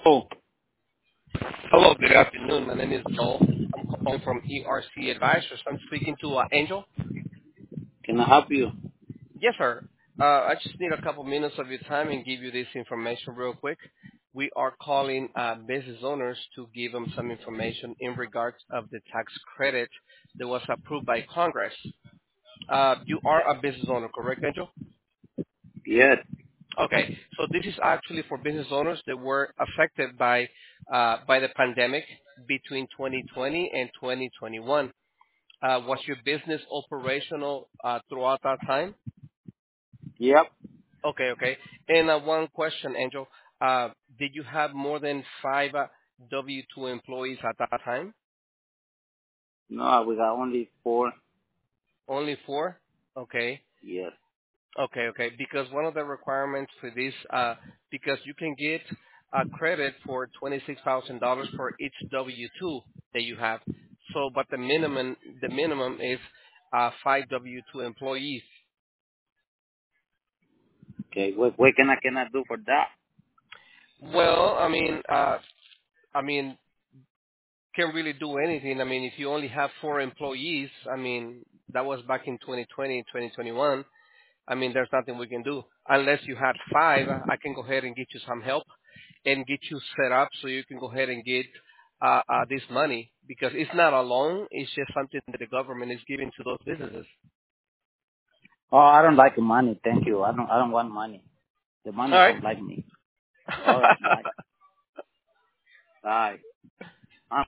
Oh, Hello, good afternoon. My name is Joel. I'm calling from ERC Advisors. I'm speaking to Angel. can I help you? Yes, sir. I just need a couple minutes of your time and give you this information real quick. We are calling business owners to give them some information in regards of the tax credit that was approved by Congress. You are a business owner, correct, Angel? Yes. Okay, so this is actually for business owners that were affected by the pandemic between 2020 and 2021. Was your business operational throughout that time? Yep. Okay, okay. And one question, Angel. Did you have more than five W-2 employees at that time? No, we got only four. Only four? Okay. Yes. Okay, okay. Because one of the requirements for this, because you can get a credit for $26,000 for each W-2 that you have. So, but the minimum is five W-2 employees. Okay. What can I do for that? Well, I mean, can't really do anything. I mean, if you only have four employees, I mean, that was back in 2020, 2021. I mean, there's nothing we can do. Unless you had five, I can go ahead and get you some help and get you set up so you can go ahead and get this money because it's not a loan. It's just something that the government is giving to those businesses. Oh, I don't like money. Thank you. I don't want money. The All money right. don't like me. All right. Bye. Bye.